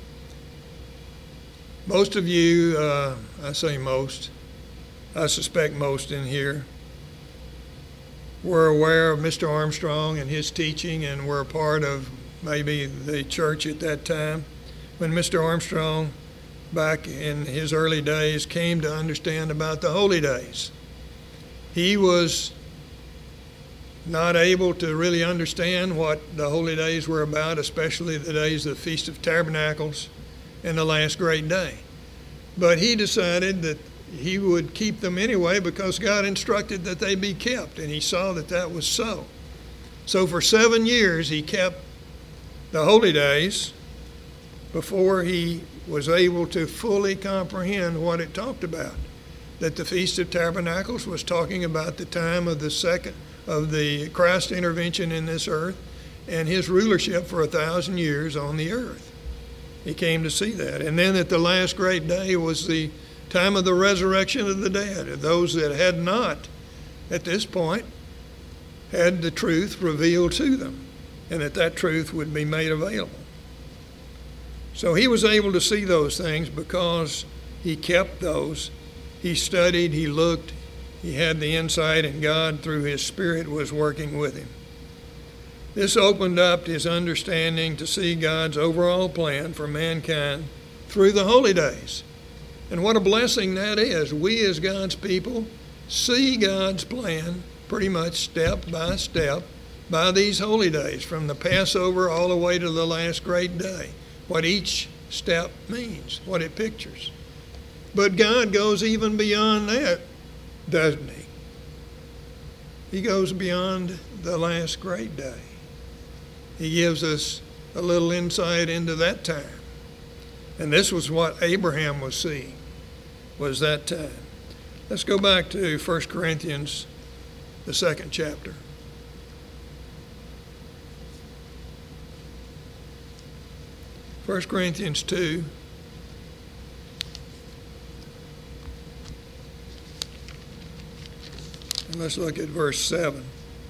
A: Most of you, uh, I say most, I suspect most in here, were aware of Mister Armstrong and his teaching and were a part of maybe the church at that time. When Mister Armstrong, back in his early days, came to understand about the holy days, he was not able to really understand what the holy days were about, especially the days of the Feast of Tabernacles and the last great day. But he decided that he would keep them anyway because God instructed that they be kept, and he saw that that was so. So for seven years he kept the holy days before he was able to fully comprehend what it talked about. That the Feast of Tabernacles was talking about the time of the second of the Christ intervention in this earth and his rulership for a thousand years on the earth. He came to see that. And then that the last great day was the time of the resurrection of the dead, those that had not, at this point, had the truth revealed to them, and that that truth would be made available. So he was able to see those things because he kept those. He studied, he looked, he had the insight, and God, through his Spirit, was working with him. This opened up his understanding to see God's overall plan for mankind through the holy days. And what a blessing that is. We as God's people see God's plan pretty much step by step by these holy days, from the Passover all the way to the last great day, what each step means, what it pictures. But God goes even beyond that, doesn't he? He goes beyond the last great day. He gives us a little insight into that time. And this was what Abraham was seeing, was that time. Let's go back to First Corinthians, the second chapter. First Corinthians two. And let's look at verse seven.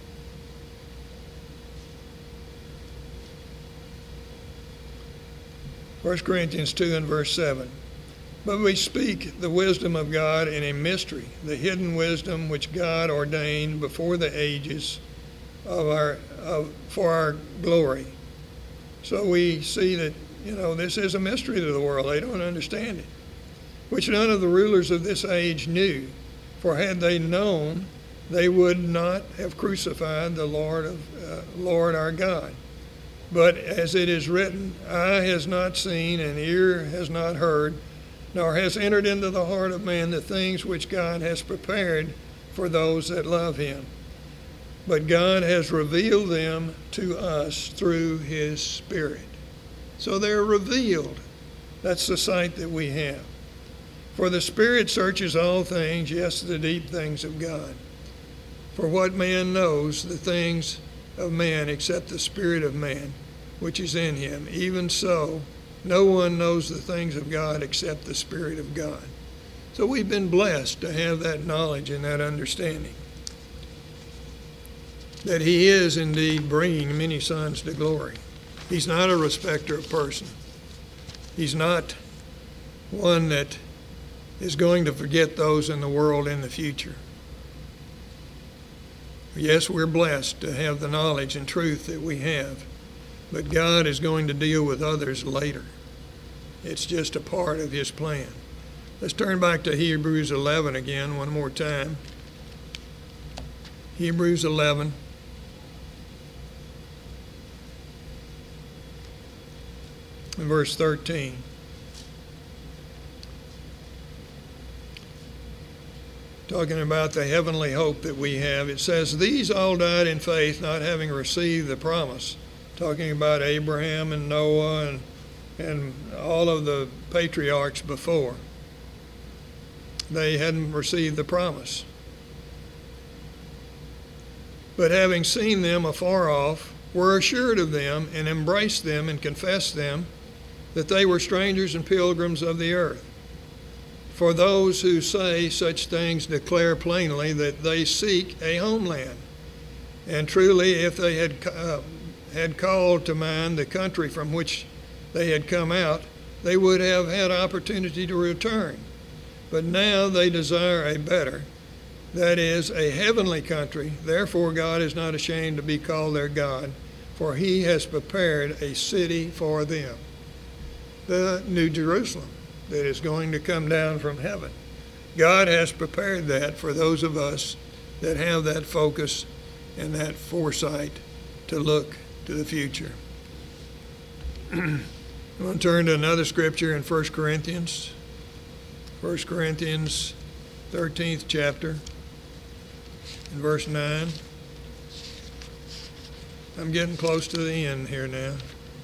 A: First Corinthians two and verse seven. But we speak the wisdom of God in a mystery, the hidden wisdom which God ordained before the ages of our of, for our glory. So we see that, you know, this is a mystery to the world. They don't understand it, which none of the rulers of this age knew. For had they known, they would not have crucified the Lord of uh, Lord our God. But as it is written, eye has not seen, and ear has not heard, nor has entered into the heart of man the things which God has prepared for those that love him. But God has revealed them to us through his Spirit. So they're revealed. That's the sight that we have. For the Spirit searches all things, yes, the deep things of God. For what man knows the things of man except the Spirit of man, which is in him? Even so, no one knows the things of God except the Spirit of God. So we've been blessed to have that knowledge and that understanding, that he is indeed bringing many sons to glory. He's not a respecter of person. He's not one that is going to forget those in the world in the future. Yes, we're blessed to have the knowledge and truth that we have, but God is going to deal with others later. It's just a part of his plan. Let's turn back to Hebrews eleven again one more time. Hebrews eleven. And verse thirteen. Talking about the heavenly hope that we have, it says, these all died in faith, not having received the promise. Talking about Abraham and Noah and, and all of the patriarchs before. They hadn't received the promise. But having seen them afar off, were assured of them and embraced them and confessed them, that they were strangers and pilgrims of the earth. For those who say such things declare plainly that they seek a homeland. And truly, if they had uh, had called to mind the country from which they had come out, they would have had opportunity to return. But now they desire a better, that is, a heavenly country. Therefore God is not ashamed to be called their God, for he has prepared a city for them, the New Jerusalem, that is going to come down from heaven. God has prepared that for those of us that have that focus and that foresight to look to the future. I'm going to turn to another scripture in First Corinthians. First Corinthians, thirteenth chapter, in verse nine. I'm getting close to the end here now.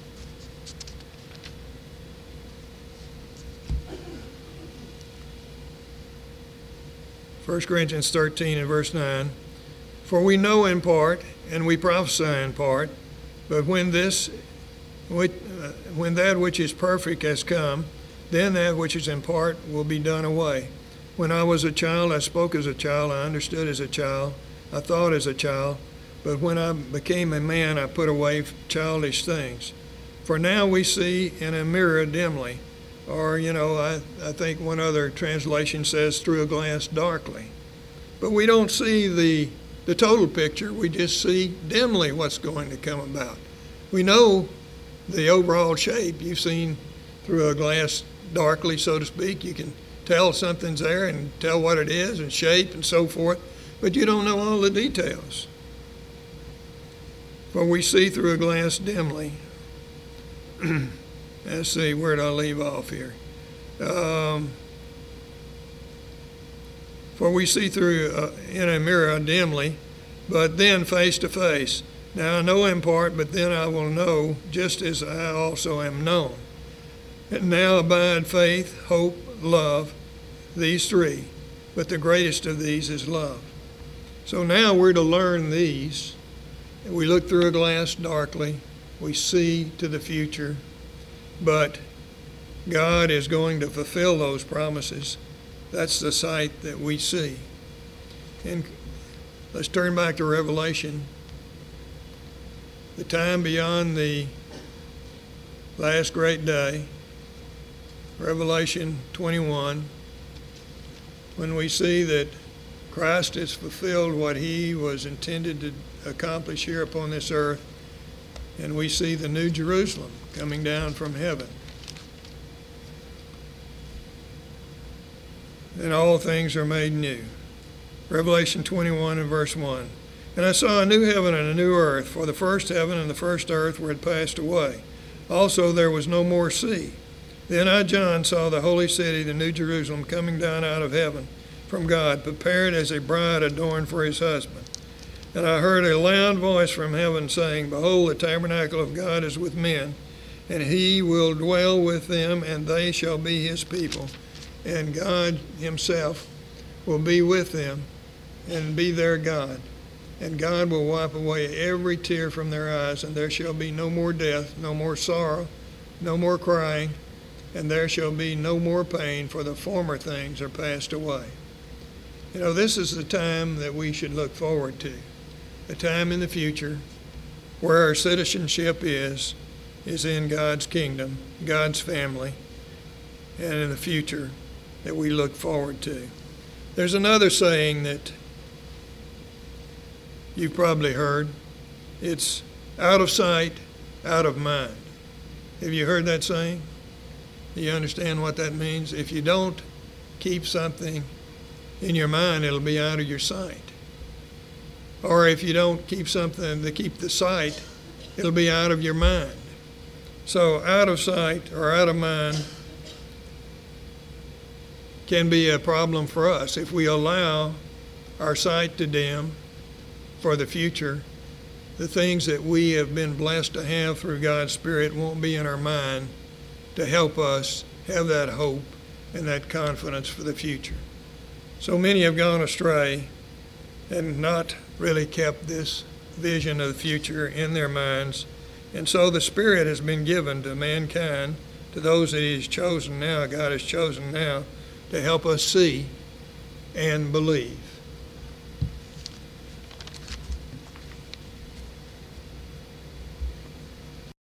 A: First Corinthians thirteen and verse nine. For we know in part, and we prophesy in part, but when this, when that which is perfect has come, then that which is in part will be done away. When I was a child, I spoke as a child, I understood as a child, I thought as a child, but when I became a man, I put away childish things. For now we see in a mirror dimly, or, you know, I, I think one other translation says through a glass darkly. But we don't see the, the total picture, we just see dimly what's going to come about. We know the overall shape. You've seen through a glass darkly, so to speak. You can tell something's there and tell what it is and shape and so forth. but you don't know all the details. For we see through a glass dimly. Let's see, where did I leave off here? Um, for we see through uh, in a mirror dimly, but then face to face. Now I know in part, but then I will know, just as I also am known. And now abide faith, hope, love, these three, but the greatest of these is love. So now we're to learn these. We look through a glass darkly, we see to the future, but God is going to fulfill those promises. That's the sight that we see. And let's turn back to Revelation. The time beyond the last great day, Revelation twenty-one, when we see that Christ has fulfilled what he was intended to accomplish here upon this earth, and we see the New Jerusalem coming down from heaven. And all things are made new. Revelation twenty-one and verse one. And I saw a new heaven and a new earth, for the first heaven and the first earth were had passed away. Also there was no more sea. Then I, John, saw the holy city, the New Jerusalem, coming down out of heaven from God, prepared as a bride adorned for his husband. And I heard a loud voice from heaven saying, Behold, the tabernacle of God is with men, and he will dwell with them, and they shall be his people. And God himself will be with them and be their God. And God will wipe away every tear from their eyes, and there shall be no more death, no more sorrow, no more crying, and there shall be no more pain, for the former things are passed away. You know, this is the time that we should look forward to, a time in the future where our citizenship is, is in God's kingdom, God's family, and in the future that we look forward to. There's another saying that you've probably heard. It's out of sight, out of mind. Have you heard that saying? Do you understand what that means? If you don't keep something in your mind, it'll be out of your sight. Or if you don't keep something to keep the sight, it'll be out of your mind. So out of sight or out of mind can be a problem for us if we allow our sight to dim for the future. The things that we have been blessed to have through God's Spirit won't be in our mind to help us have that hope and that confidence for the future. So many have gone astray and not really kept this vision of the future in their minds. And so the Spirit has been given to mankind, to those that he has chosen now, God has chosen now, to help us see and believe.